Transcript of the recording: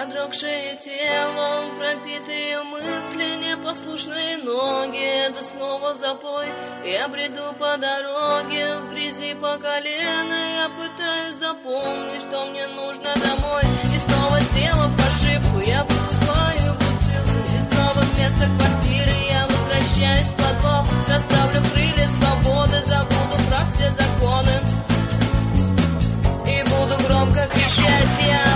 Продрогшее тело, пропитые мысли, непослушные ноги. Да снова запой, я бреду по дороге, в грязи по колено. Я пытаюсь запомнить, что мне нужно домой. И снова сделав ошибку, я покупаю бутылку. И снова вместо квартиры я возвращаюсь в подвал. Расправлю крылья свободы, забуду про все законы и буду громко кричать я.